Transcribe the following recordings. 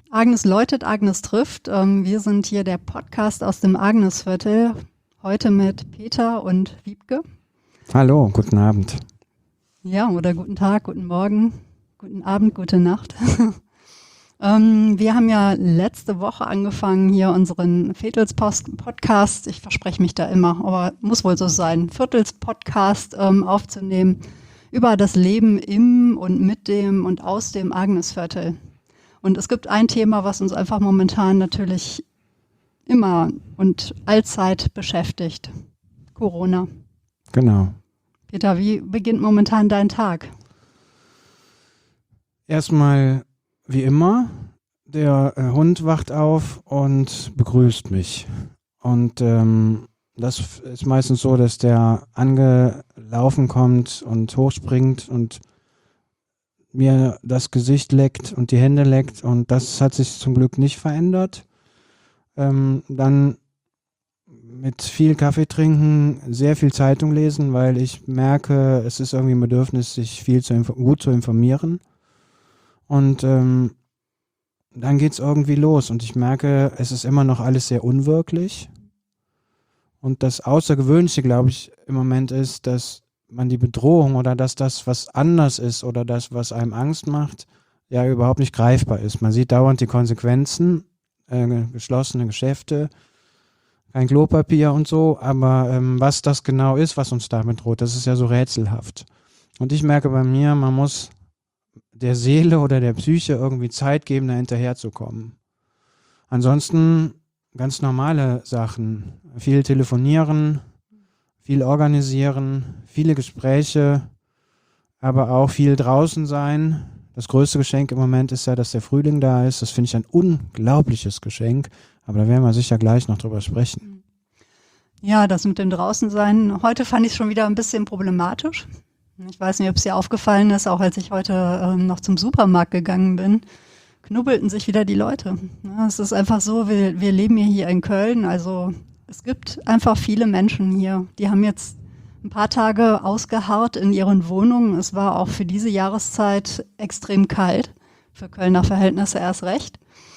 Agnes läutet, Agnes trifft. Wir sind hier der Podcast aus dem Agnesviertel. Heute mit Peter und Wiebke. Hallo, guten Abend. Ja, oder guten Tag, guten Morgen, guten Abend, gute Nacht. Wir haben ja letzte Woche angefangen, hier unseren Viertels-Podcast, ich verspreche mich da immer, aber muss wohl so sein, Viertels-Podcast aufzunehmen über das Leben im und mit dem und aus dem Agnesviertel. Und es gibt ein Thema, was uns einfach momentan natürlich immer und allzeit beschäftigt. Corona. Genau. Peter, wie beginnt momentan dein Tag? Erstmal wie immer, der Hund wacht auf und begrüßt mich. Und das ist meistens so, dass der angelaufen kommt und hochspringt und mir das Gesicht leckt und die Hände leckt. Und das hat sich zum Glück nicht verändert. Dann mit viel Kaffee trinken, sehr viel Zeitung lesen, weil ich merke, es ist irgendwie ein Bedürfnis, sich gut zu informieren. Und dann geht es irgendwie los und ich merke, es ist immer noch alles sehr unwirklich. Und das Außergewöhnliche, glaube ich, im Moment ist, dass man die Bedrohung oder dass das, was anders ist oder das, was einem Angst macht, ja überhaupt nicht greifbar ist. Man sieht dauernd die Konsequenzen, geschlossene Geschäfte, kein Klopapier und so, aber was das genau ist, was uns damit droht, das ist ja so rätselhaft. Und ich merke bei mir, man muss der Seele oder der Psyche irgendwie Zeit geben, da hinterherzukommen. Ansonsten ganz normale Sachen. Viel telefonieren, viel organisieren, viele Gespräche, aber auch viel draußen sein. Das größte Geschenk im Moment ist ja, dass der Frühling da ist. Das finde ich ein unglaubliches Geschenk, aber da werden wir sicher gleich noch drüber sprechen. Ja, das mit dem Draußensein. Heute fand ich es schon wieder ein bisschen problematisch. Ich weiß nicht, ob es dir aufgefallen ist, auch als ich heute noch zum Supermarkt gegangen bin, knubbelten sich wieder die Leute. Ja, es ist einfach so, wir leben hier in Köln, also es gibt einfach viele Menschen hier, die haben jetzt ein paar Tage ausgeharrt in ihren Wohnungen. Es war auch für diese Jahreszeit extrem kalt, für Kölner Verhältnisse erst recht.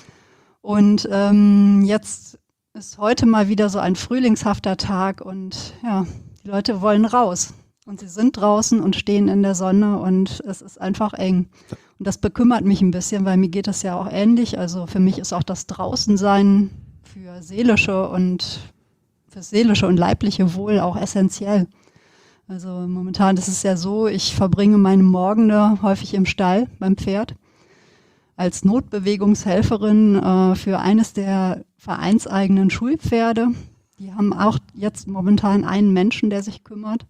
Und jetzt ist heute mal wieder so ein frühlingshafter Tag und ja, die Leute wollen raus. Und sie sind draußen und stehen in der Sonne und es ist einfach eng. Und das bekümmert mich ein bisschen, weil mir geht es ja auch ähnlich. Also für mich ist auch das Draußensein fürs seelische und leibliche Wohl auch essentiell. Also momentan ist es ja so, ich verbringe meine Morgende häufig im Stall beim Pferd als Notbewegungshelferin für eines der vereinseigenen Schulpferde. Die haben auch jetzt momentan einen Menschen, der sich kümmert.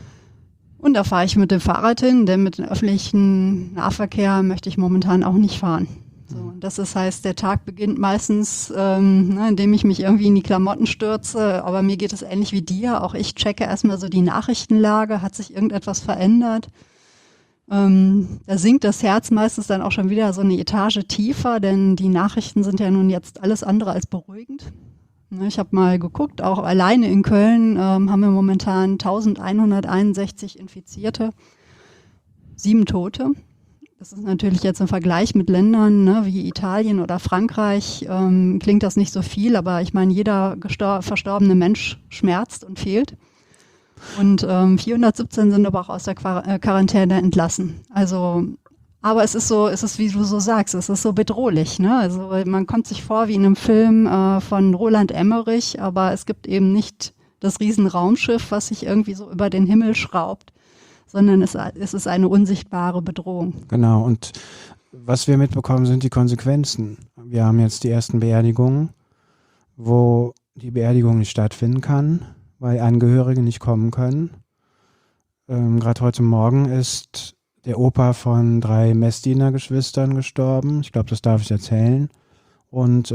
Und da fahre ich mit dem Fahrrad hin, denn mit dem öffentlichen Nahverkehr möchte ich momentan auch nicht fahren. So, das heißt, der Tag beginnt meistens, indem ich mich irgendwie in die Klamotten stürze. Aber mir geht es ähnlich wie dir. Auch ich checke erstmal so die Nachrichtenlage. Hat sich irgendetwas verändert? Da sinkt das Herz meistens dann auch schon wieder so eine Etage tiefer, denn die Nachrichten sind ja nun jetzt alles andere als beruhigend. Ich habe mal geguckt, auch alleine in Köln haben wir momentan 1161 Infizierte, 7 Tote. Das ist natürlich jetzt im Vergleich mit Ländern wie Italien oder Frankreich, klingt das nicht so viel, aber ich meine, jeder verstorbene Mensch schmerzt und fehlt. Und 417 sind aber auch aus der Quarantäne entlassen. Also aber es ist wie du so sagst, es ist so bedrohlich, ne? Also man kommt sich vor wie in einem Film von Roland Emmerich, aber es gibt eben nicht das Riesenraumschiff, was sich irgendwie so über den Himmel schraubt, sondern es ist eine unsichtbare Bedrohung. Genau, und was wir mitbekommen, sind die Konsequenzen. Wir haben jetzt die ersten Beerdigungen, wo die Beerdigung nicht stattfinden kann, weil Angehörige nicht kommen können. Gerade heute Morgen ist der Opa von 3 Messdienergeschwistern gestorben. Ich glaube, das darf ich erzählen. Und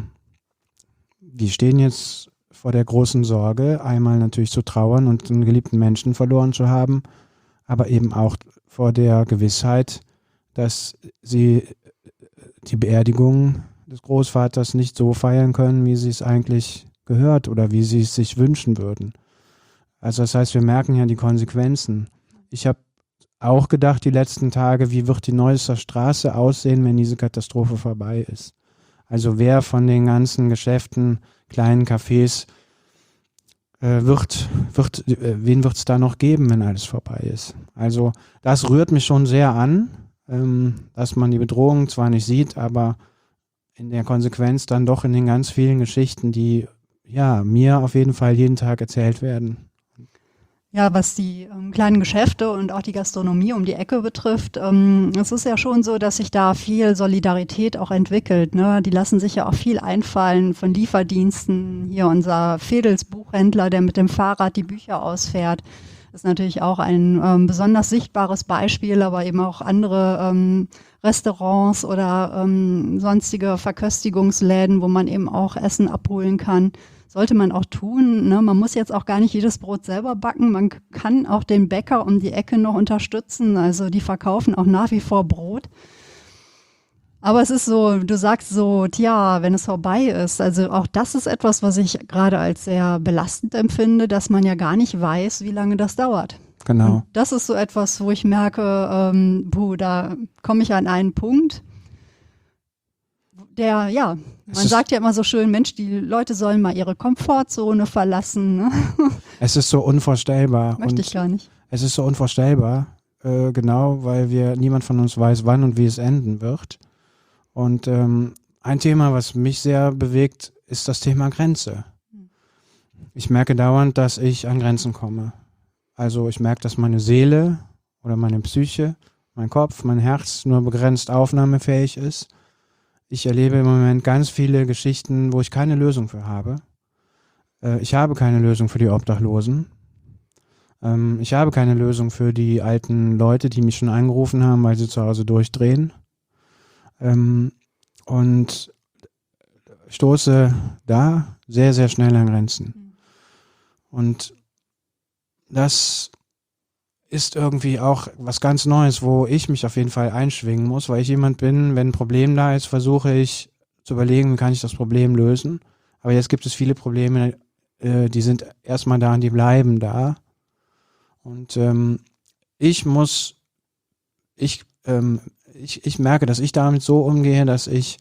wir stehen jetzt vor der großen Sorge, einmal natürlich zu trauern und einen geliebten Menschen verloren zu haben, aber eben auch vor der Gewissheit, dass sie die Beerdigung des Großvaters nicht so feiern können, wie sie es eigentlich gehört oder wie sie es sich wünschen würden. Also das heißt, wir merken ja die Konsequenzen. Ich habe auch gedacht die letzten Tage, wie wird die Neusser Straße aussehen, wenn diese Katastrophe vorbei ist. Also wer von den ganzen Geschäften, kleinen Cafés, wen wird es da noch geben, wenn alles vorbei ist? Also das rührt mich schon sehr an, dass man die Bedrohung zwar nicht sieht, aber in der Konsequenz dann doch in den ganz vielen Geschichten, die ja mir auf jeden Fall jeden Tag erzählt werden. Ja, was die kleinen Geschäfte und auch die Gastronomie um die Ecke betrifft, es ist ja schon so, dass sich da viel Solidarität auch entwickelt. Ne? Die lassen sich ja auch viel einfallen von Lieferdiensten. Hier unser Fedels Buchhändler, der mit dem Fahrrad die Bücher ausfährt, ist natürlich auch ein besonders sichtbares Beispiel, aber eben auch andere Restaurants oder sonstige Verköstigungsläden, wo man eben auch Essen abholen kann. Sollte man auch tun. Ne? Man muss jetzt auch gar nicht jedes Brot selber backen. Man kann auch den Bäcker um die Ecke noch unterstützen. Also die verkaufen auch nach wie vor Brot. Aber es ist so, du sagst so, tja, wenn es vorbei ist. Also auch das ist etwas, was ich gerade als sehr belastend empfinde, dass man ja gar nicht weiß, wie lange das dauert. Genau. Und das ist so etwas, wo ich merke, da komme ich an einen Punkt, der, ja, man sagt ja immer so schön, Mensch, die Leute sollen mal ihre Komfortzone verlassen. Ne? Es ist so unvorstellbar. Möchte ich gar nicht. Es ist so unvorstellbar, genau, weil niemand von uns weiß, wann und wie es enden wird. Und ein Thema, was mich sehr bewegt, ist das Thema Grenze. Ich merke dauernd, dass ich an Grenzen komme. Also ich merke, dass meine Seele oder meine Psyche, mein Kopf, mein Herz nur begrenzt aufnahmefähig ist. Ich erlebe im Moment ganz viele Geschichten, wo ich keine Lösung für habe. Ich habe keine Lösung für die Obdachlosen. Ich habe keine Lösung für die alten Leute, die mich schon angerufen haben, weil sie zu Hause durchdrehen. Und stoße da sehr, sehr schnell an Grenzen. Und das ist irgendwie auch was ganz Neues, wo ich mich auf jeden Fall einschwingen muss, weil ich jemand bin, wenn ein Problem da ist, versuche ich zu überlegen, wie kann ich das Problem lösen. Aber jetzt gibt es viele Probleme, die sind erstmal da und die bleiben da. Und ich merke, dass ich damit so umgehe, dass ich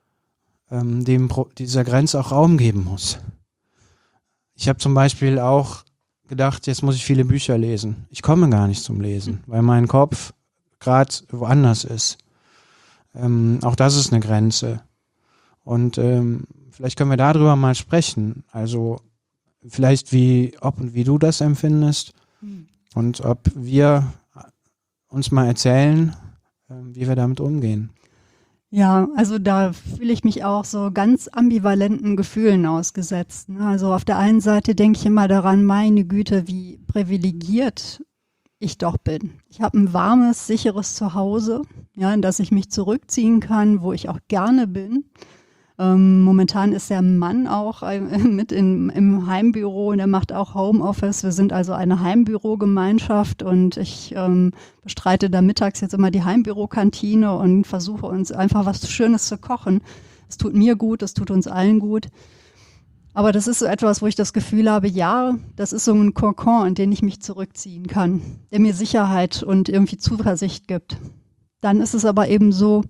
dieser Grenze auch Raum geben muss. Ich habe zum Beispiel auch gedacht, jetzt muss ich viele Bücher lesen. Ich komme gar nicht zum Lesen, weil mein Kopf gerade woanders ist. Auch das ist eine Grenze. Und vielleicht können wir darüber mal sprechen. Also vielleicht ob und wie du das empfindest und ob wir uns mal erzählen, wie wir damit umgehen. Ja, also da fühle ich mich auch so ganz ambivalenten Gefühlen ausgesetzt. Ne? Also auf der einen Seite denke ich immer daran, meine Güte, wie privilegiert ich doch bin. Ich habe ein warmes, sicheres Zuhause, ja, in das ich mich zurückziehen kann, wo ich auch gerne bin. Momentan ist der Mann auch mit im Heimbüro und er macht auch Homeoffice. Wir sind also eine Heimbürogemeinschaft und ich bestreite da mittags jetzt immer die Heimbürokantine und versuche uns einfach was Schönes zu kochen. Es tut mir gut, es tut uns allen gut. Aber das ist so etwas, wo ich das Gefühl habe, ja, das ist so ein Kokon, in den ich mich zurückziehen kann, der mir Sicherheit und irgendwie Zuversicht gibt. Dann ist es aber eben so,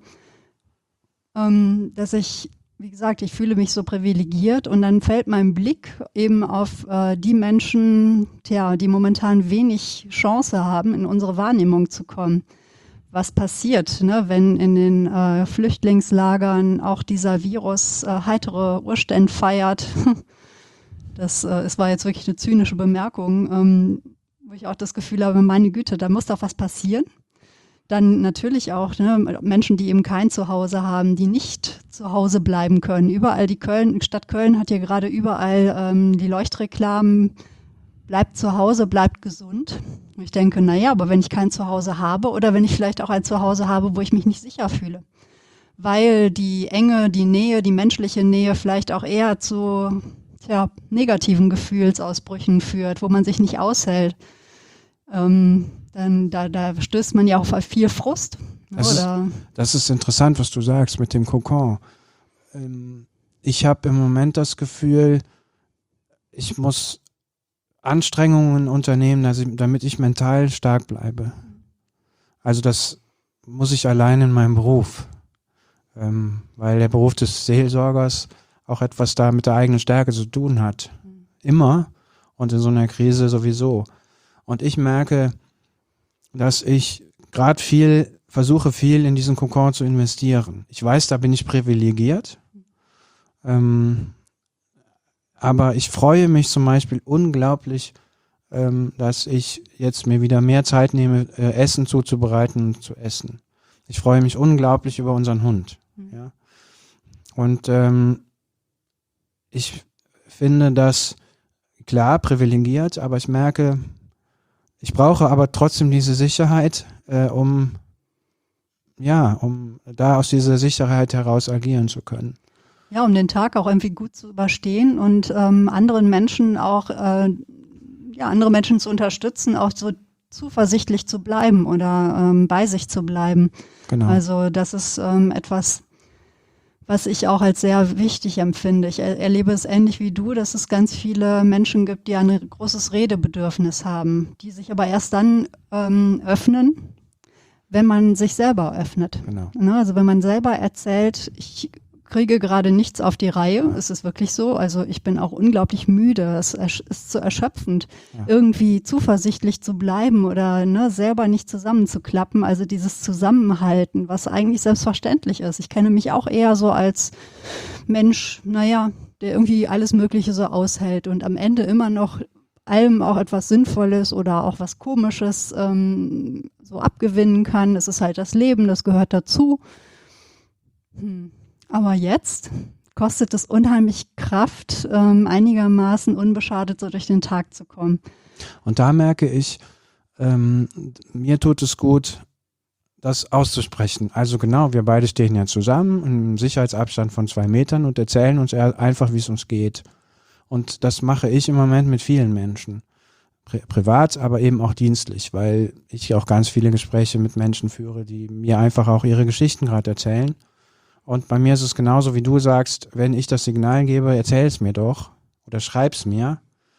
dass wie gesagt, ich fühle mich so privilegiert und dann fällt mein Blick eben auf die Menschen, die momentan wenig Chance haben, in unsere Wahrnehmung zu kommen. Was passiert, ne, wenn in den Flüchtlingslagern auch dieser Virus heitere Urstände feiert? Es war jetzt wirklich eine zynische Bemerkung, wo ich auch das Gefühl habe, meine Güte, da muss doch was passieren. Dann natürlich auch Menschen, die eben kein Zuhause haben, die nicht zu Hause bleiben können. Überall Stadt Köln hat hier gerade überall die Leuchtreklamen, bleibt zu Hause, bleibt gesund. Und ich denke, naja, aber wenn ich kein Zuhause habe oder wenn ich vielleicht auch ein Zuhause habe, wo ich mich nicht sicher fühle, weil die Enge, die Nähe, die menschliche Nähe vielleicht auch eher zu negativen Gefühlsausbrüchen führt, wo man sich nicht aushält. Dann da stößt man ja auch auf viel Frust. Das ist interessant, was du sagst mit dem Kokon. Ich habe im Moment das Gefühl, ich muss Anstrengungen unternehmen, damit ich mental stark bleibe. Also das muss ich allein in meinem Beruf. weil der Beruf des Seelsorgers auch etwas da mit der eigenen Stärke zu tun hat. Immer und in so einer Krise sowieso. Und ich merke, dass ich gerade versuche viel in diesen Kokon zu investieren. Ich weiß, da bin ich privilegiert, aber ich freue mich zum Beispiel unglaublich, dass ich jetzt mir wieder mehr Zeit nehme, Essen zuzubereiten und zu essen. Ich freue mich unglaublich über unseren Hund. Ja? Und ich finde das klar privilegiert, aber ich merke, ich brauche aber trotzdem diese Sicherheit, um da aus dieser Sicherheit heraus agieren zu können. Ja, um den Tag auch irgendwie gut zu überstehen und anderen Menschen auch, andere Menschen zu unterstützen, auch so zuversichtlich zu bleiben oder bei sich zu bleiben. Genau. Also das ist etwas, was ich auch als sehr wichtig empfinde. Ich erlebe es ähnlich wie du, dass es ganz viele Menschen gibt, die ein großes Redebedürfnis haben, die sich aber erst dann öffnen, wenn man sich selber öffnet. Genau. Ne? Also wenn man selber erzählt, ich kriege gerade nichts auf die Reihe, es ist wirklich so, also ich bin auch unglaublich müde, es ist so erschöpfend, irgendwie zuversichtlich zu bleiben oder selber nicht zusammenzuklappen, also dieses Zusammenhalten, was eigentlich selbstverständlich ist. Ich kenne mich auch eher so als Mensch, der irgendwie alles Mögliche so aushält und am Ende immer noch allem auch etwas Sinnvolles oder auch was Komisches so abgewinnen kann. Es ist halt das Leben, das gehört dazu. Aber jetzt kostet es unheimlich Kraft, einigermaßen unbeschadet so durch den Tag zu kommen. Und da merke ich, mir tut es gut, das auszusprechen. Also genau, wir beide stehen ja zusammen im Sicherheitsabstand von 2 Metern und erzählen uns einfach, wie es uns geht. Und das mache ich im Moment mit vielen Menschen. Privat, aber eben auch dienstlich, weil ich auch ganz viele Gespräche mit Menschen führe, die mir einfach auch ihre Geschichten gerade erzählen. Und bei mir ist es genauso, wie du sagst, wenn ich das Signal gebe, erzähl es mir doch oder schreib's mir,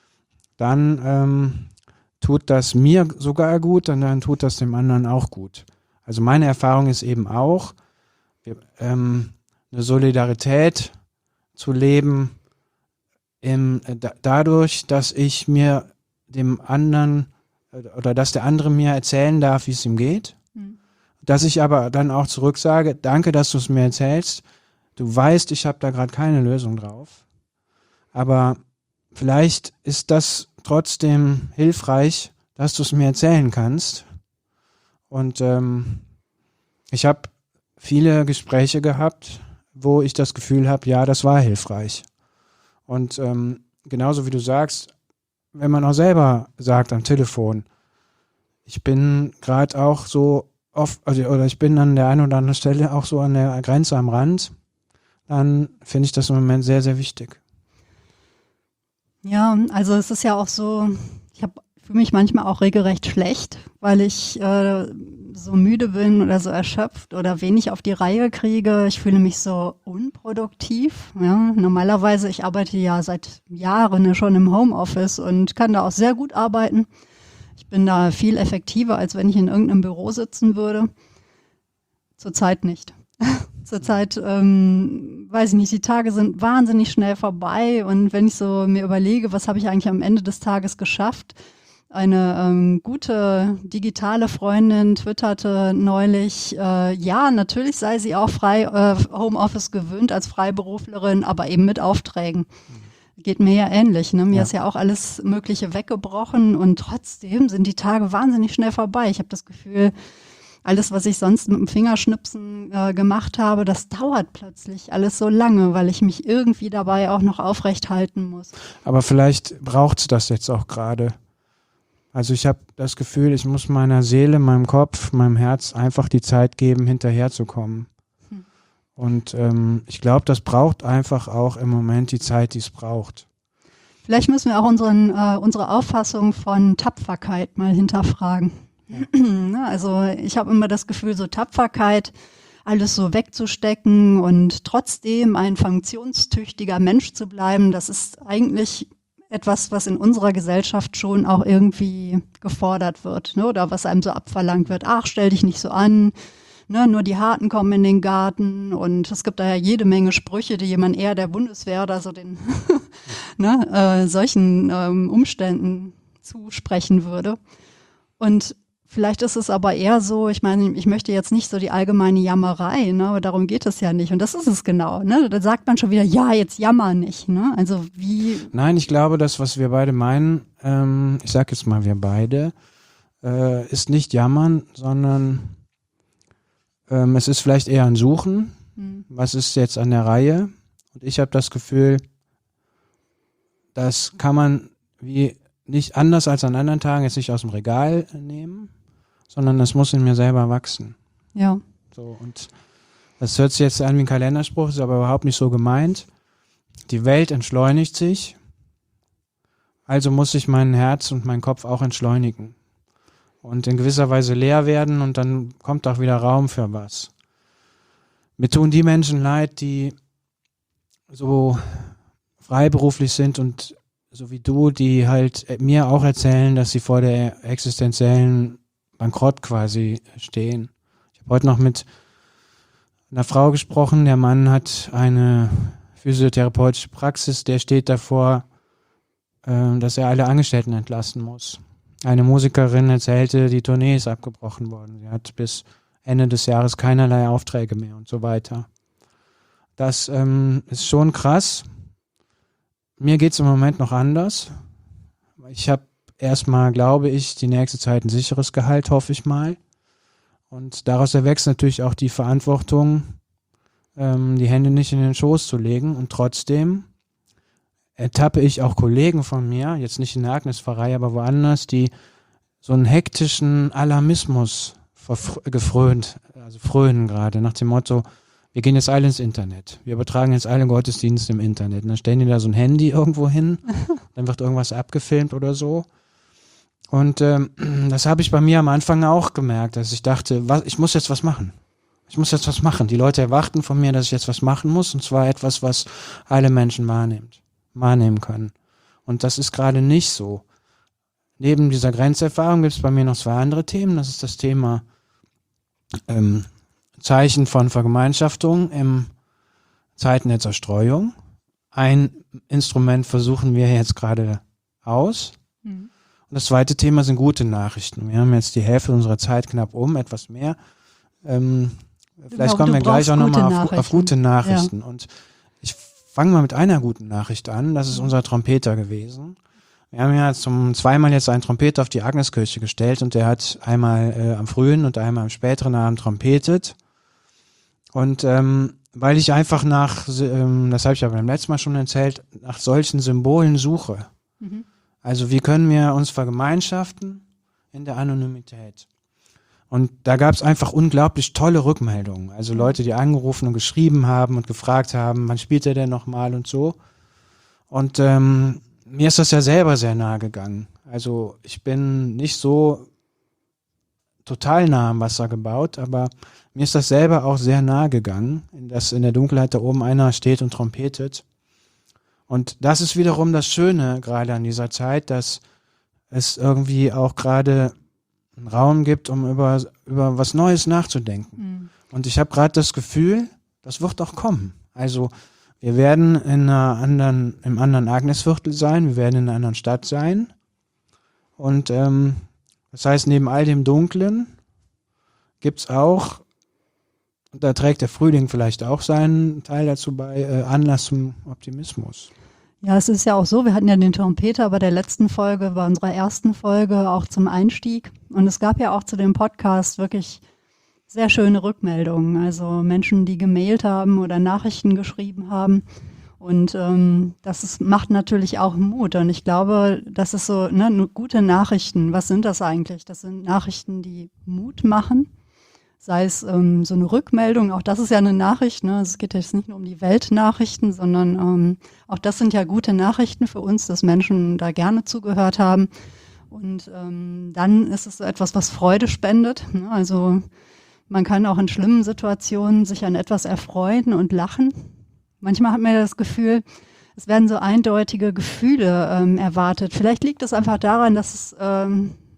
dann tut das mir sogar gut und dann tut das dem anderen auch gut. Also meine Erfahrung ist eben auch, eine Solidarität zu leben, dadurch, dass ich mir dem anderen oder dass der andere mir erzählen darf, wie es ihm geht. Dass ich aber dann auch zurück sage, danke, dass du es mir erzählst. Du weißt, ich habe da gerade keine Lösung drauf. Aber vielleicht ist das trotzdem hilfreich, dass du es mir erzählen kannst. Und ich habe viele Gespräche gehabt, wo ich das Gefühl habe, ja, das war hilfreich. Und genauso wie du sagst, wenn man auch selber sagt am Telefon, ich bin gerade auch so oft, oder ich bin an der einen oder anderen Stelle auch so an der Grenze am Rand, dann finde ich das im Moment sehr, sehr wichtig. Ja, also es ist ja auch so, ich fühle mich manchmal auch regelrecht schlecht, weil ich so müde bin oder so erschöpft oder wenig auf die Reihe kriege. Ich fühle mich so unproduktiv. Ja. Normalerweise, ich arbeite ja seit Jahren schon im Homeoffice und kann da auch sehr gut arbeiten. Ich bin da viel effektiver, als wenn ich in irgendeinem Büro sitzen würde. Zurzeit nicht. Zurzeit, weiß ich nicht, die Tage sind wahnsinnig schnell vorbei und wenn ich so mir überlege, was habe ich eigentlich am Ende des Tages geschafft? Eine gute digitale Freundin twitterte neulich, ja, natürlich sei sie auch Homeoffice gewöhnt als Freiberuflerin, aber eben mit Aufträgen. Geht mir ja ähnlich. Ne? Mir ist ja auch alles Mögliche weggebrochen und trotzdem sind die Tage wahnsinnig schnell vorbei. Ich habe das Gefühl, alles, was ich sonst mit dem Fingerschnipsen gemacht habe, das dauert plötzlich alles so lange, weil ich mich irgendwie dabei auch noch aufrecht halten muss. Aber vielleicht braucht es das jetzt auch gerade. Also ich habe das Gefühl, ich muss meiner Seele, meinem Kopf, meinem Herz einfach die Zeit geben, hinterherzukommen. Und ich glaube, das braucht einfach auch im Moment die Zeit, die es braucht. Vielleicht müssen wir auch unsere Auffassung von Tapferkeit mal hinterfragen. Ja. Also ich habe immer das Gefühl, so Tapferkeit, alles so wegzustecken und trotzdem ein funktionstüchtiger Mensch zu bleiben, das ist eigentlich etwas, was in unserer Gesellschaft schon auch irgendwie gefordert wird, ne? Oder was einem so abverlangt wird. Ach, stell dich nicht so an, ne, nur die Harten kommen in den Garten und es gibt da ja jede Menge Sprüche, die jemand eher der Bundeswehr oder so den ne, solchen Umständen zusprechen würde. Und vielleicht ist es aber eher so, ich meine, ich möchte jetzt nicht so die allgemeine Jammerei, ne, aber darum geht es ja nicht. Und das ist es genau, ne? Da sagt man schon wieder, ja, jetzt jammer nicht, ne? Also wie. Nein, ich glaube, das, was wir beide meinen, ich sag jetzt mal wir beide, ist nicht jammern, sondern es ist vielleicht eher ein Suchen. Was ist jetzt an der Reihe? Und ich habe das Gefühl, das kann man wie nicht anders als an anderen Tagen jetzt nicht aus dem Regal nehmen, sondern das muss in mir selber wachsen. Ja. So, und das hört sich jetzt an wie ein Kalenderspruch, ist aber überhaupt nicht so gemeint. Die Welt entschleunigt sich, also muss ich mein Herz und mein Kopf auch entschleunigen und in gewisser Weise leer werden und dann kommt auch wieder Raum für was. Mir tun die Menschen leid, die so freiberuflich sind und so wie du, die halt mir auch erzählen, dass sie vor der existenziellen Bankrott quasi stehen. Ich habe heute noch mit einer Frau gesprochen, der Mann hat eine physiotherapeutische Praxis, der steht davor, dass er alle Angestellten entlassen muss. Eine Musikerin erzählte, die Tournee ist abgebrochen worden. Sie hat bis Ende des Jahres keinerlei Aufträge mehr und so weiter. Das ist schon krass. Mir geht's im Moment noch anders. Ich habe erstmal, glaube ich, die nächste Zeit ein sicheres Gehalt, hoffe ich mal. Und daraus erwächst natürlich auch die Verantwortung, die Hände nicht in den Schoß zu legen. Und trotzdem ertappe ich auch Kollegen von mir, jetzt nicht in der Agnes-Pfarrei, aber woanders, die so einen hektischen Alarmismus frönen gerade, nach dem Motto, wir gehen jetzt alle ins Internet. Wir übertragen jetzt alle Gottesdienste im Internet. Und dann stellen die da so ein Handy irgendwo hin, dann wird irgendwas abgefilmt oder so. Und das habe ich bei mir am Anfang auch gemerkt, dass ich dachte, ich muss jetzt was machen. Ich muss jetzt was machen. Die Leute erwarten von mir, dass ich jetzt was machen muss, und zwar etwas, was alle Menschen wahrnehmen können. Und das ist gerade nicht so. Neben dieser Grenzerfahrung gibt es bei mir noch zwei andere Themen. Das ist das Thema Zeichen von Vergemeinschaftung in Zeiten der Zerstreuung. Ein Instrument versuchen wir jetzt gerade aus. Und das zweite Thema sind gute Nachrichten. Wir haben jetzt die Hälfte unserer Zeit knapp etwas mehr. Vielleicht kommen wir gleich auch nochmal auf gute Nachrichten. Ja. Und ich fange mal mit einer guten Nachricht an. Das ist unser Trompeter gewesen. Wir haben ja zweimal jetzt einen Trompeter auf die Agneskirche gestellt und der hat einmal am frühen und einmal am späteren Abend trompetet. Und weil ich einfach das habe ich ja beim letzten Mal schon erzählt, nach solchen Symbolen suche. Also wie können wir uns vergemeinschaften in der Anonymität? Und da gab es einfach unglaublich tolle Rückmeldungen. Also Leute, die angerufen und geschrieben haben und gefragt haben, wann spielt er denn nochmal und so. Und mir ist das ja selber sehr nahe gegangen. Also ich bin nicht so total nah am Wasser gebaut, aber mir ist das selber auch sehr nahe gegangen, dass in der Dunkelheit da oben einer steht und trompetet. Und das ist wiederum das Schöne gerade an dieser Zeit, dass es irgendwie auch gerade einen Raum gibt, um über was Neues nachzudenken. Und ich habe gerade das Gefühl, das wird auch kommen. Also wir werden im anderen Agnesviertel sein, wir werden in einer anderen Stadt sein. Und das heißt, neben all dem Dunklen gibt's auch, da trägt der Frühling vielleicht auch seinen Teil dazu bei, Anlass zum Optimismus. Ja, es ist ja auch so, wir hatten ja den Trompeter bei der letzten Folge, bei unserer ersten Folge auch zum Einstieg. Und es gab ja auch zu dem Podcast wirklich sehr schöne Rückmeldungen. Also Menschen, die gemailt haben oder Nachrichten geschrieben haben. Und macht natürlich auch Mut. Und ich glaube, das ist so, gute Nachrichten. Was sind das eigentlich? Das sind Nachrichten, die Mut machen. Sei es so eine Rückmeldung, auch das ist ja eine Nachricht. Ne? Es geht jetzt nicht nur um die Weltnachrichten, sondern auch das sind ja gute Nachrichten für uns, dass Menschen da gerne zugehört haben. Und dann ist es so etwas, was Freude spendet. Ne? Also man kann auch in schlimmen Situationen sich an etwas erfreuen und lachen. Manchmal hat man das Gefühl, es werden so eindeutige Gefühle erwartet. Vielleicht liegt es einfach daran, dass es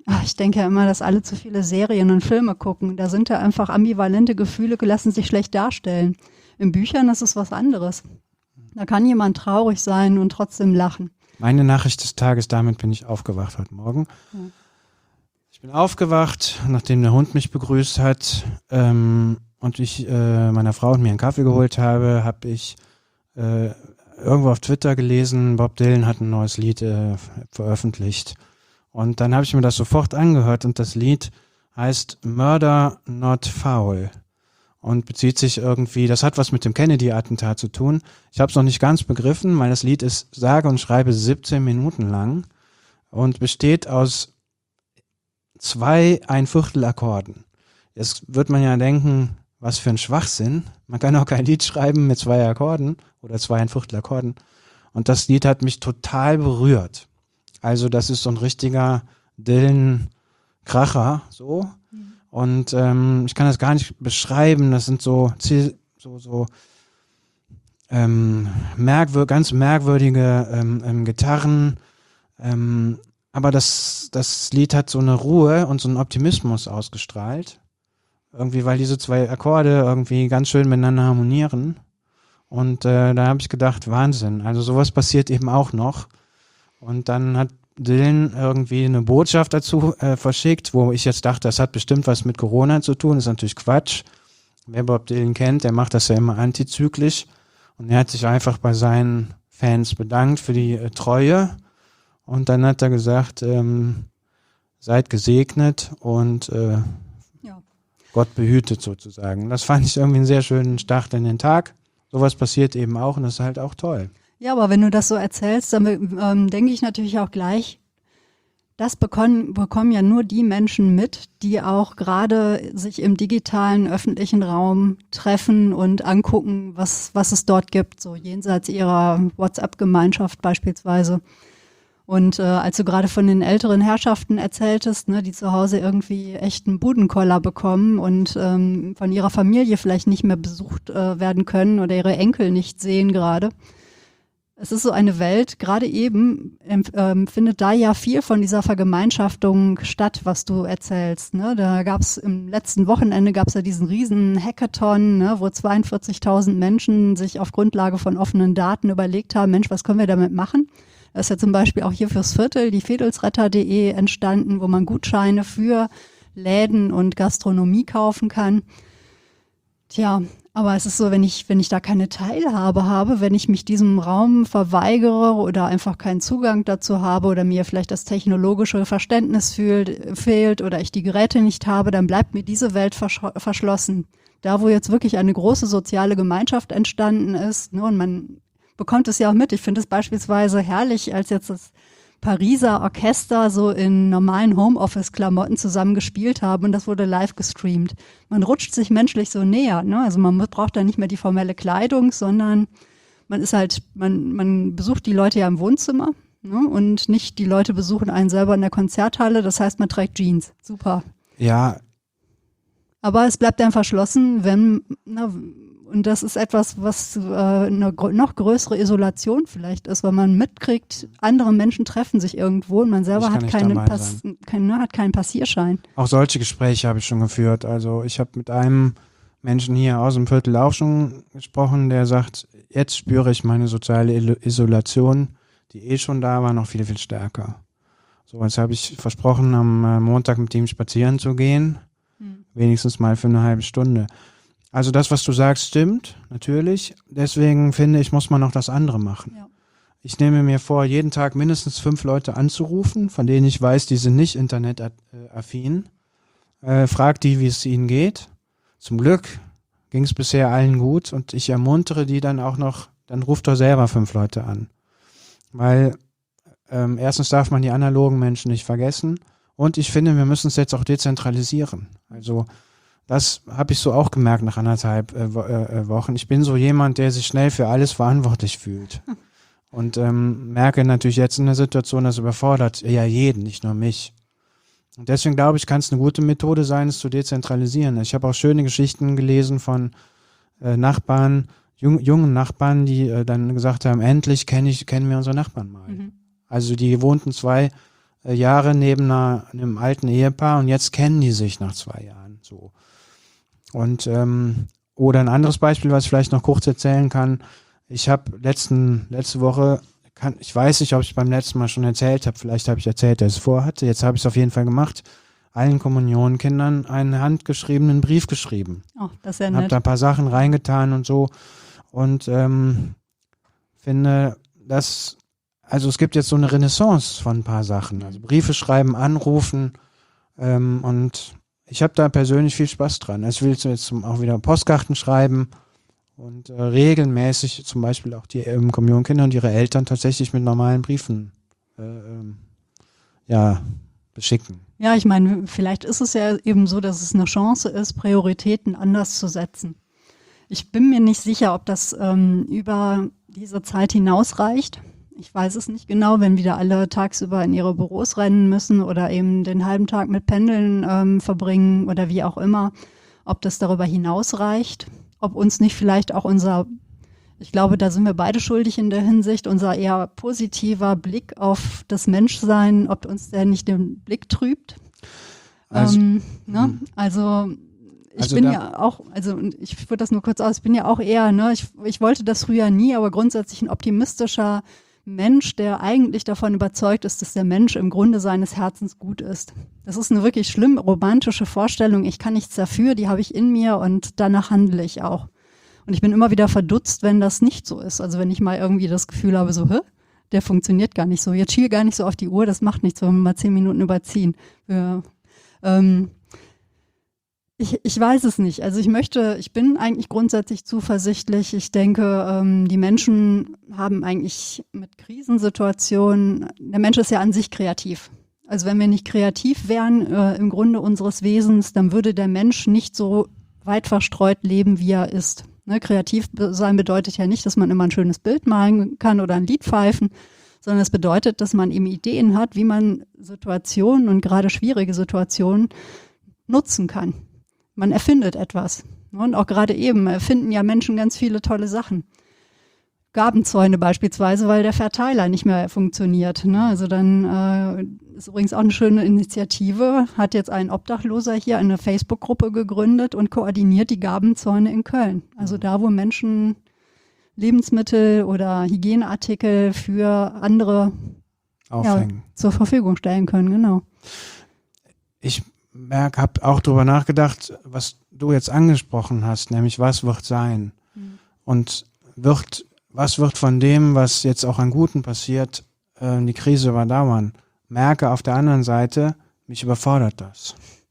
Ich denke ja immer, dass alle zu viele Serien und Filme gucken. Da sind ja einfach ambivalente Gefühle, lassen sich schlecht darstellen. In Büchern ist es was anderes. Da kann jemand traurig sein und trotzdem lachen. Meine Nachricht des Tages, damit bin ich aufgewacht heute Morgen. Ja. Ich bin aufgewacht, nachdem der Hund mich begrüßt hat und ich meiner Frau und mir einen Kaffee geholt habe ich irgendwo auf Twitter gelesen, Bob Dylan hat ein neues Lied veröffentlicht. Und dann habe ich mir das sofort angehört und das Lied heißt Murder Not Foul und bezieht sich irgendwie, das hat was mit dem Kennedy-Attentat zu tun. Ich habe es noch nicht ganz begriffen, weil das Lied ist sage und schreibe 17 Minuten lang und besteht aus 2 Ein-Viertel-Akkorden. Jetzt wird man ja denken, was für ein Schwachsinn. Man kann auch kein Lied schreiben mit 2 Akkorden oder 2 Ein-Viertel-Akkorden. Und das Lied hat mich total berührt. Also das ist so ein richtiger Dylan-Kracher, so. Und ich kann das gar nicht beschreiben. Das sind ganz merkwürdige Gitarren. Aber das Lied hat so eine Ruhe und so einen Optimismus ausgestrahlt. Irgendwie, weil diese 2 Akkorde irgendwie ganz schön miteinander harmonieren. Und da habe ich gedacht, Wahnsinn. Also sowas passiert eben auch noch. Und dann hat Dylan irgendwie eine Botschaft dazu verschickt, wo ich jetzt dachte, das hat bestimmt was mit Corona zu tun. Das ist natürlich Quatsch. Wer Bob Dylan kennt, der macht das ja immer antizyklisch. Und er hat sich einfach bei seinen Fans bedankt für die Treue. Und dann hat er gesagt, seid gesegnet und Gott behütet sozusagen. Das fand ich irgendwie einen sehr schönen Start in den Tag. Sowas passiert eben auch und das ist halt auch toll. Ja, aber wenn du das so erzählst, dann denke ich natürlich auch gleich, das bekommen ja nur die Menschen mit, die auch gerade sich im digitalen öffentlichen Raum treffen und angucken, was es dort gibt, so jenseits ihrer WhatsApp-Gemeinschaft beispielsweise. Und als du gerade von den älteren Herrschaften erzähltest, ne, die zu Hause irgendwie echt einen Budenkoller bekommen und von ihrer Familie vielleicht nicht mehr besucht werden können oder ihre Enkel nicht sehen gerade. Es ist so eine Welt, gerade eben findet da ja viel von dieser Vergemeinschaftung statt, was du erzählst. Ne? Da gab's im letzten Wochenende ja diesen riesen Hackathon, ne, wo 42.000 Menschen sich auf Grundlage von offenen Daten überlegt haben, Mensch, was können wir damit machen? Da ist ja zum Beispiel auch hier fürs Viertel die Fädelsretter.de entstanden, wo man Gutscheine für Läden und Gastronomie kaufen kann. Tja, aber es ist so, wenn ich da keine Teilhabe habe, wenn ich mich diesem Raum verweigere oder einfach keinen Zugang dazu habe oder mir vielleicht das technologische Verständnis fehlt oder ich die Geräte nicht habe, dann bleibt mir diese Welt verschlossen. Da, wo jetzt wirklich eine große soziale Gemeinschaft entstanden ist, ne, und man bekommt es ja auch mit. Ich finde es beispielsweise herrlich, als jetzt das Pariser Orchester so in normalen Homeoffice-Klamotten zusammen gespielt haben und das wurde live gestreamt. Man rutscht sich menschlich so näher, ne? Also man braucht da nicht mehr die formelle Kleidung, sondern man ist halt, man besucht die Leute ja im Wohnzimmer, ne? Und nicht die Leute besuchen einen selber in der Konzerthalle. Das heißt, man trägt Jeans. Super. Ja. Aber es bleibt dann verschlossen, und das ist etwas, was eine noch größere Isolation vielleicht ist, weil man mitkriegt, andere Menschen treffen sich irgendwo und man selber hat keinen Passierschein. Auch solche Gespräche habe ich schon geführt. Also ich habe mit einem Menschen hier aus dem Viertel auch schon gesprochen, der sagt, jetzt spüre ich meine soziale Isolation, die schon da war, noch viel, viel stärker. So, jetzt habe ich versprochen, am Montag mit ihm spazieren zu gehen, wenigstens mal für eine halbe Stunde. Also das, was du sagst, stimmt, natürlich. Deswegen finde ich, muss man noch das andere machen. Ja. Ich nehme mir vor, jeden Tag mindestens 5 Leute anzurufen, von denen ich weiß, die sind nicht internetaffin. Frag die, wie es ihnen geht. Zum Glück ging es bisher allen gut und ich ermuntere die dann auch noch, dann ruft doch selber 5 Leute an. Weil erstens darf man die analogen Menschen nicht vergessen und ich finde, wir müssen es jetzt auch dezentralisieren. Also das habe ich so auch gemerkt nach 1,5 Wochen. Ich bin so jemand, der sich schnell für alles verantwortlich fühlt. Und merke natürlich jetzt in der Situation, das überfordert ja jeden, nicht nur mich. Und deswegen glaube ich, kann es eine gute Methode sein, es zu dezentralisieren. Ich habe auch schöne Geschichten gelesen von Nachbarn, jungen Nachbarn, die dann gesagt haben, endlich kennen wir unsere Nachbarn mal. Mhm. Also die wohnten 2 Jahre neben einem alten Ehepaar und jetzt kennen die sich nach 2 Jahren. So. Und oder ein anderes Beispiel, was ich vielleicht noch kurz erzählen kann. Ich habe letzte Woche, ich weiß nicht, ob ich es beim letzten Mal schon erzählt habe, vielleicht habe ich erzählt, dass ich es vorhatte, jetzt habe ich es auf jeden Fall gemacht, allen Kommunionkindern einen handgeschriebenen Brief geschrieben. Oh, das ist ja nett. Habe da ein paar Sachen reingetan und so und finde, also es gibt jetzt so eine Renaissance von ein paar Sachen, also Briefe schreiben, anrufen und ich habe da persönlich viel Spaß dran. Also ich will jetzt auch wieder Postkarten schreiben und regelmäßig zum Beispiel auch die Kommunionkinder und ihre Eltern tatsächlich mit normalen Briefen beschicken. Ja, ich meine, vielleicht ist es ja eben so, dass es eine Chance ist, Prioritäten anders zu setzen. Ich bin mir nicht sicher, ob das über diese Zeit hinausreicht. Ich weiß es nicht genau, wenn wieder alle tagsüber in ihre Büros rennen müssen oder eben den halben Tag mit Pendeln verbringen oder wie auch immer, ob das darüber hinausreicht, ob uns nicht vielleicht auch ich glaube, da sind wir beide schuldig in der Hinsicht, unser eher positiver Blick auf das Menschsein, ob uns der nicht den Blick trübt. Ich bin ja auch, also ich führe das nur kurz aus, ich bin ja auch eher, ich wollte das früher nie, aber grundsätzlich ein optimistischer Mensch, der eigentlich davon überzeugt ist, dass der Mensch im Grunde seines Herzens gut ist. Das ist eine wirklich schlimm romantische Vorstellung. Ich kann nichts dafür, die habe ich in mir und danach handle ich auch. Und ich bin immer wieder verdutzt, wenn das nicht so ist. Also wenn ich mal irgendwie das Gefühl habe, so, der funktioniert gar nicht so. Jetzt schiel gar nicht so auf die Uhr, das macht nichts, wenn wir mal 10 Minuten überziehen. Ich weiß es nicht. Also ich bin eigentlich grundsätzlich zuversichtlich. Ich denke, die Menschen haben eigentlich mit Krisensituationen, der Mensch ist ja an sich kreativ. Also wenn wir nicht kreativ wären im Grunde unseres Wesens, dann würde der Mensch nicht so weit verstreut leben, wie er ist. Ne, kreativ sein bedeutet ja nicht, dass man immer ein schönes Bild malen kann oder ein Lied pfeifen, sondern es bedeutet, dass man eben Ideen hat, wie man Situationen und gerade schwierige Situationen nutzen kann. Man erfindet etwas. Und auch gerade eben erfinden ja Menschen ganz viele tolle Sachen. Gabenzäune beispielsweise, weil der Verteiler nicht mehr funktioniert. Ne? Also dann ist übrigens auch eine schöne Initiative, hat jetzt ein Obdachloser hier eine Facebook-Gruppe gegründet und koordiniert die Gabenzäune in Köln. Also da, wo Menschen Lebensmittel oder Hygieneartikel für andere zur Verfügung stellen können. Genau. Ich habe auch darüber nachgedacht, was du jetzt angesprochen hast, nämlich was wird sein und was wird von dem, was jetzt auch an Guten passiert, die Krise überdauern. Merke auf der anderen Seite, mich überfordert das.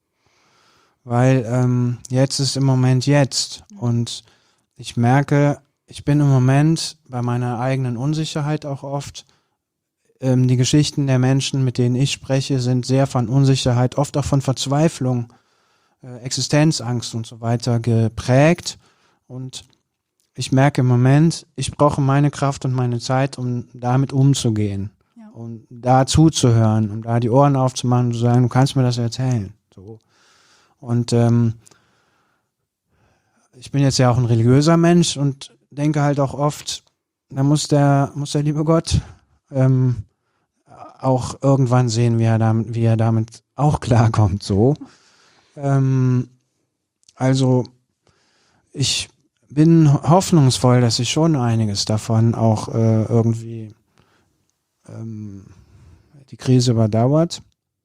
Weil jetzt ist im Moment jetzt und ich merke, ich bin im Moment bei meiner eigenen Unsicherheit auch oft. Die Geschichten der Menschen, mit denen ich spreche, sind sehr von Unsicherheit, oft auch von Verzweiflung, Existenzangst und so weiter geprägt. Und ich merke im Moment, ich brauche meine Kraft und meine Zeit, um damit umzugehen. Ja. Um da zuzuhören, um da die Ohren aufzumachen und zu sagen, du kannst mir das erzählen. So. Und ich bin jetzt ja auch ein religiöser Mensch und denke halt auch oft, da muss der liebe Gott auch irgendwann sehen, wie er damit auch klarkommt. So. Also ich bin hoffnungsvoll, dass sich schon einiges davon auch irgendwie die Krise überdauert.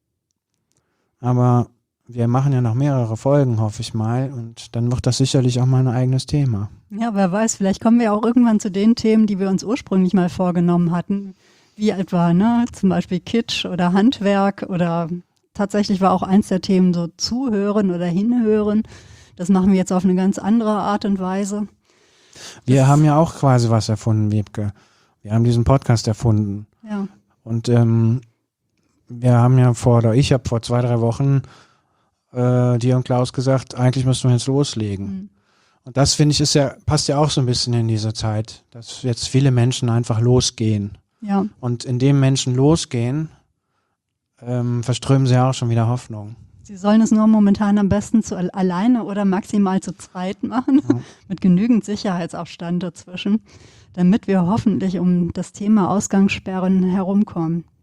Aber wir machen ja noch mehrere Folgen, hoffe ich mal. Und dann wird das sicherlich auch mal ein eigenes Thema. Ja, wer weiß, vielleicht kommen wir auch irgendwann zu den Themen, die wir uns ursprünglich mal vorgenommen hatten. Wie etwa, zum Beispiel Kitsch oder Handwerk oder tatsächlich war auch eins der Themen so Zuhören oder Hinhören. Das machen wir jetzt auf eine ganz andere Art und Weise. Wir haben ja auch quasi was erfunden, Wiebke. Wir haben diesen Podcast erfunden. Ja. Und ich habe vor 2-3 Wochen dir und Klaus gesagt, eigentlich müssen wir jetzt loslegen. Mhm. Und das, finde ich, passt ja auch so ein bisschen in diese Zeit, dass jetzt viele Menschen einfach losgehen. Ja. Und indem Menschen losgehen, verströmen sie auch schon wieder Hoffnung. Sie sollen es nur momentan am besten alleine oder maximal zu zweit machen, mit genügend Sicherheitsabstand dazwischen, damit wir hoffentlich um das Thema Ausgangssperren herumkommen.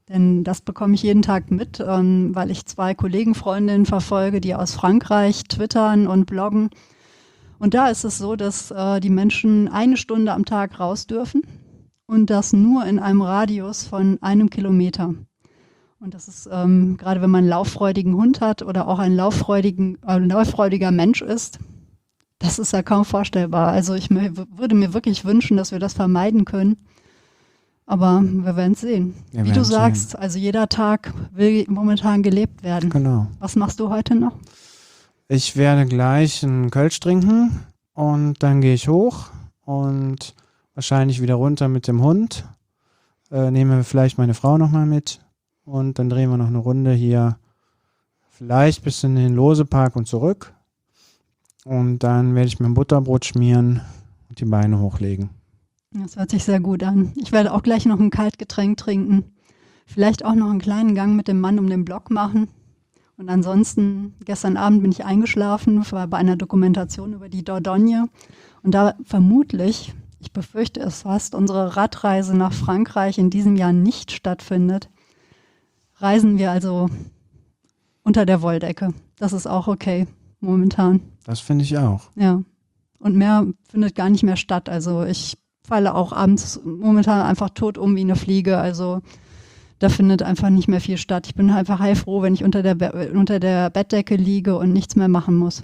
Denn das bekomme ich jeden Tag mit, weil ich 2 Kollegenfreundinnen verfolge, die aus Frankreich twittern und bloggen. Und da ist es so, dass die Menschen 1 Stunde am Tag raus dürfen und das nur in einem Radius von 1 Kilometer. Und das ist, gerade wenn man einen lauffreudigen Hund hat oder auch ein lauffreudiger Mensch ist, das ist ja kaum vorstellbar. Also ich würde mir wirklich wünschen, dass wir das vermeiden können. Aber wir werden es sehen. Wie du sagst, also jeder Tag will momentan gelebt werden. Genau. Was machst du heute noch? Ich werde gleich einen Kölsch trinken und dann gehe ich hoch und wahrscheinlich wieder runter mit dem Hund. Nehme vielleicht meine Frau nochmal mit und dann drehen wir noch eine Runde hier, vielleicht bis in den Losepark und zurück. Und dann werde ich mir ein Butterbrot schmieren und die Beine hochlegen. Das hört sich sehr gut an. Ich werde auch gleich noch ein Kaltgetränk trinken. Vielleicht auch noch einen kleinen Gang mit dem Mann um den Block machen. Und ansonsten, gestern Abend bin ich eingeschlafen, war bei einer Dokumentation über die Dordogne. Und da vermutlich, ich befürchte es fast, unsere Radreise nach Frankreich in diesem Jahr nicht stattfindet. Reisen wir also unter der Wolldecke. Das ist auch okay, momentan. Das finde ich auch. Ja. Und mehr findet gar nicht mehr statt. Also ich falle auch abends momentan einfach tot um wie eine Fliege. Also da findet einfach nicht mehr viel statt. Ich bin einfach heilfroh, wenn ich unter der Bettdecke liege und nichts mehr machen muss.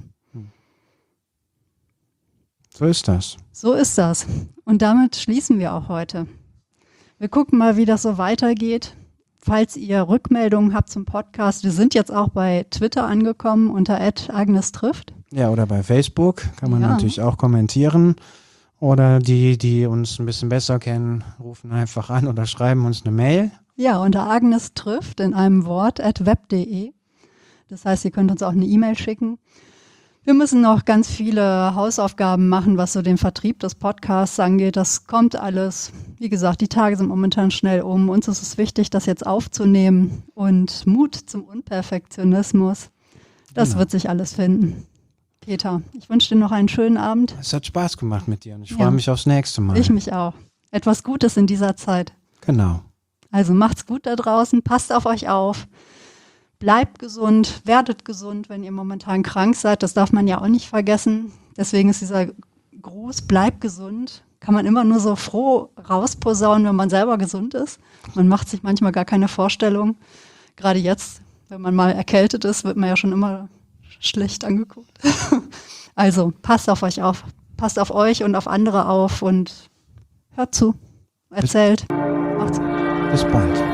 So ist das. So ist das. Und damit schließen wir auch heute. Wir gucken mal, wie das so weitergeht. Falls ihr Rückmeldungen habt zum Podcast, wir sind jetzt auch bei Twitter angekommen unter @AgnesTrifft. Ja, oder bei Facebook kann man natürlich auch kommentieren. Oder die uns ein bisschen besser kennen, rufen einfach an oder schreiben uns eine Mail. Ja, unter AgnesTrifft in einem Wort @web.de. Das heißt, ihr könnt uns auch eine E-Mail schicken. Wir müssen noch ganz viele Hausaufgaben machen, was so den Vertrieb des Podcasts angeht. Das kommt alles. Wie gesagt, die Tage sind momentan schnell um. Uns ist es wichtig, das jetzt aufzunehmen und Mut zum Unperfektionismus. Das wird sich alles finden. Peter, ich wünsche dir noch einen schönen Abend. Es hat Spaß gemacht mit dir und ich freue mich aufs nächste Mal. Ich mich auch. Etwas Gutes in dieser Zeit. Genau. Also macht's gut da draußen, passt auf euch auf. Bleibt gesund, werdet gesund, wenn ihr momentan krank seid. Das darf man ja auch nicht vergessen. Deswegen ist dieser Gruß, bleibt gesund, kann man immer nur so froh rausposaunen, wenn man selber gesund ist. Man macht sich manchmal gar keine Vorstellung. Gerade jetzt, wenn man mal erkältet ist, wird man ja schon immer schlecht angeguckt. Also passt auf euch auf. Passt auf euch und auf andere auf und hört zu. Erzählt. Macht's gut. Bis bald.